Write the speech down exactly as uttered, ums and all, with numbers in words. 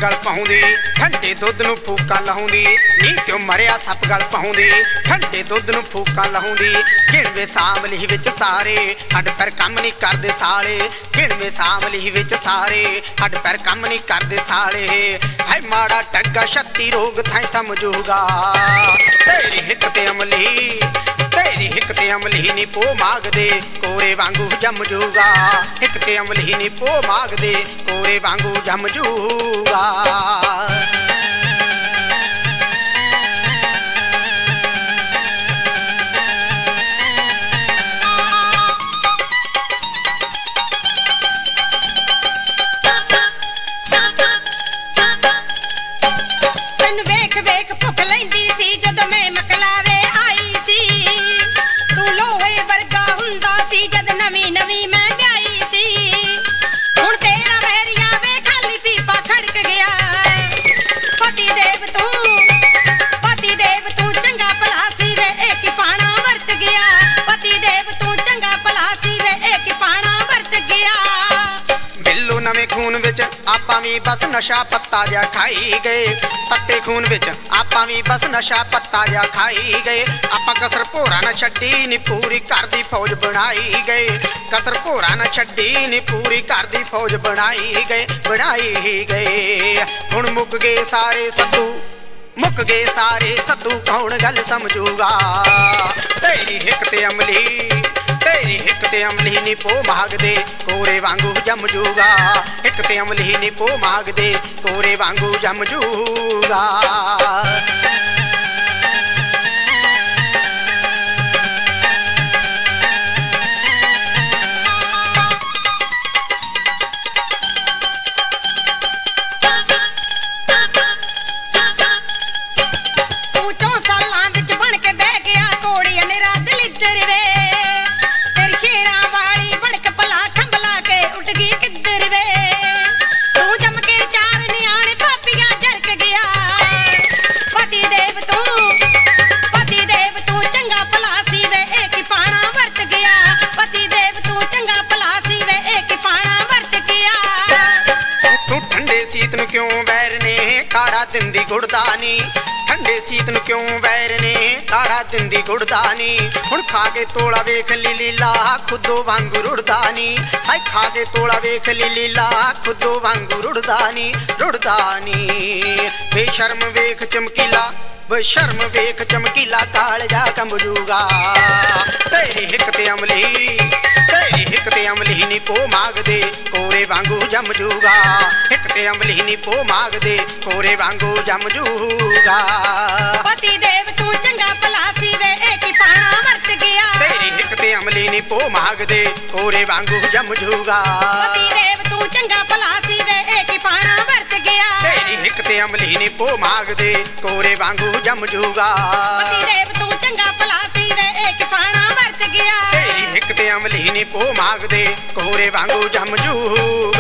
गल पाउंदी ठंडे दुध नूं फूका लाउंदी नी क्यों मरिया सप गल पाउंदी ठंडे दुध नूं फूका लाउंदी गिणवे सामली विच सारे हड पैर कम नहीं करदे साले गिणवे सामली विच सारे हड पैर कम नहीं करदे साले है माड़ा टग्गा छत्ती रोग थाई समझूगा तेरी हिक ते अमली तेरी हिक ते अमली नी पो मागदे कोरे वांगू जम जूगा हिक ते अमली नी पो मागदे कोरे वांगू जम जूगा नवे खून विच आपां वी बस नशा पत्ता जा खाई गए पत्ते खून विच आपां वी बस नशा पत्ता जा खाई गए आपां कसर भोरा न छड्डी नी पूरी घर दी फौज बनाई गए कसर भोरा न छड्डी नी पूरी घर दी फौज बनाई गए बनाई गए हुण मुक गए सारे सद्दू मुक गए सारे सद्दू कौन गल समझूगा तेरी हिक ते अमली तेरी हिक ते अमली नी पो मागदे कोरे वांगू जम जूगा हिक ते अमली नी पो मागदे कोरे वांगू जम जूगा क्यों वैर ने काड़ा दिंदी गुड़दानी ठंडे सीत नूं क्यों वैर ने काड़ा दिंदी गुड़दानी हुण खा के तोला वेख ली लीला खुदो वांगू रुड़दानी हाय खा के तोला वेख ली लीला खुदो वांगू रुड़दानी रुड़दानी बेशर्म वेख चमकीला बेशर्म वेख चमकीला कालजा कंबजूगा तेरी हिक ते अमली तेरी हिक ते अमली नी पो मागदे कोरे वांगू जम जूगा हिक ते अमली नी पो मागदे कोरे वांगू जम जूगा पति देव तू चंगा भला सी वे एक ही पाना मरत गया तेरी हिक ते अमली नी पो मागदे कोरे वांगू जम जूगा पति देव तू चंगा भला सी वे एक ही पाना मरत गया तेरी हिक ते अमली नी पो मागदे कोरे वांगू जम जूगा पति देव तू चंगा भला सी वे एक पाना मरत गया तेरी हिक ते अमली नी पो मागदे कोरे वांगू जम जूगा।